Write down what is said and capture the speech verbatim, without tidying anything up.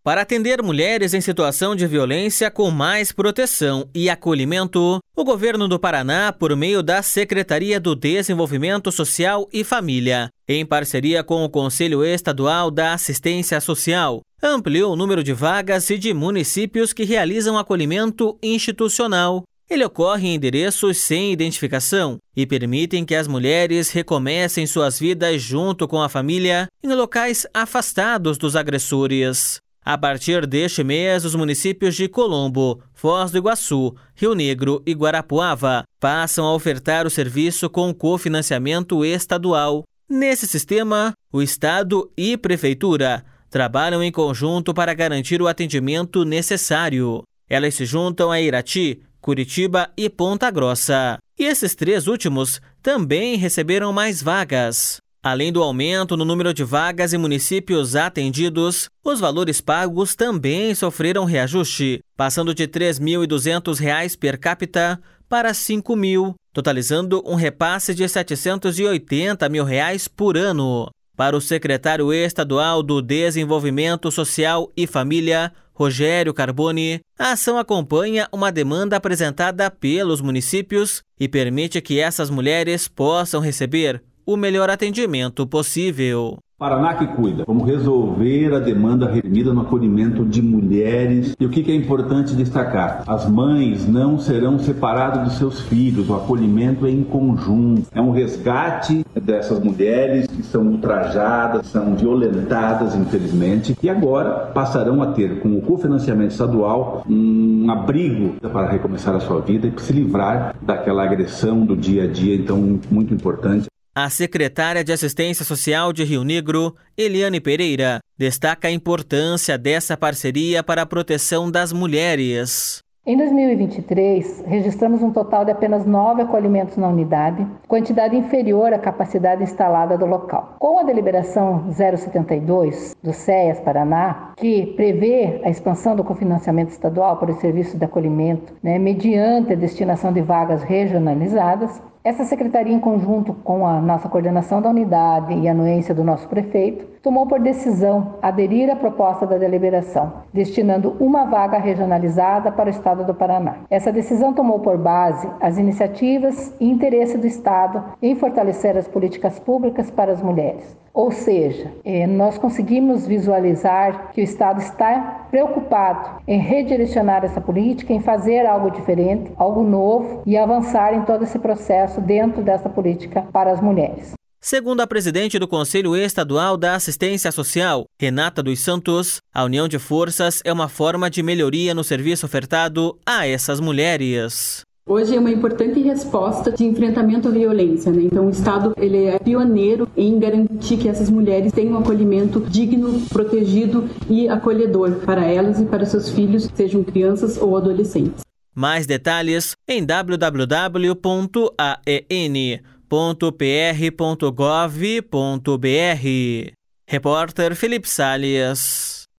Para atender mulheres em situação de violência com mais proteção e acolhimento, o governo do Paraná, por meio da Secretaria do Desenvolvimento Social e Família, em parceria com o Conselho Estadual da Assistência Social, ampliou o número de vagas e de municípios que realizam acolhimento institucional. Ele ocorre em endereços sem identificação e permitem que as mulheres recomecem suas vidas junto com a família em locais afastados dos agressores. A partir deste mês, os municípios de Colombo, Foz do Iguaçu, Rio Negro e Guarapuava passam a ofertar o serviço com cofinanciamento estadual. Nesse sistema, o Estado e Prefeitura trabalham em conjunto para garantir o atendimento necessário. Elas se juntam a Irati, Curitiba e Ponta Grossa. E esses três últimos também receberam mais vagas. Além do aumento no número de vagas e municípios atendidos, os valores pagos também sofreram reajuste, passando de três mil e duzentos reais per capita para cinco mil, totalizando um repasse de setecentos e oitenta mil reais por ano. Para o secretário estadual do Desenvolvimento Social e Família, Rogério Carboni, a ação acompanha uma demanda apresentada pelos municípios e permite que essas mulheres possam receber o melhor atendimento possível. Paraná que cuida. Vamos resolver a demanda reprimida no acolhimento de mulheres. E o que é importante destacar? As mães não serão separadas dos seus filhos. O acolhimento é em conjunto. É um resgate dessas mulheres que são ultrajadas, são violentadas, infelizmente. E agora passarão a ter, com o cofinanciamento estadual, um abrigo para recomeçar a sua vida e se livrar daquela agressão do dia a dia. Então, muito importante. A secretária de Assistência Social de Rio Negro, Eliane Pereira, destaca a importância dessa parceria para a proteção das mulheres. Em dois mil e vinte e três, registramos um total de apenas nove acolhimentos na unidade, quantidade inferior à capacidade instalada do local. Com a deliberação zero setenta e dois do C E A S Paraná, que prevê a expansão do cofinanciamento estadual para o serviço de acolhimento, né, mediante a destinação de vagas regionalizadas, essa secretaria, em conjunto com a nossa coordenação da unidade e a anuência do nosso prefeito, tomou por decisão aderir à proposta da deliberação, destinando uma vaga regionalizada para o estado do Paraná. Essa decisão tomou por base as iniciativas e interesse do estado em fortalecer as políticas públicas para as mulheres. Ou seja, nós conseguimos visualizar que o estado está preocupado em redirecionar essa política, em fazer algo diferente, algo novo e avançar em todo esse processo dentro dessa política para as mulheres. Segundo a presidente do Conselho Estadual da Assistência Social, Renata dos Santos, a união de forças é uma forma de melhoria no serviço ofertado a essas mulheres. Hoje é uma importante resposta de enfrentamento à violência, né? Então o Estado ele é pioneiro em garantir que essas mulheres tenham um acolhimento digno, protegido e acolhedor para elas e para seus filhos, sejam crianças ou adolescentes. Mais detalhes em w w w ponto a e n ponto p r ponto gov ponto b r. Repórter Felipe Salles.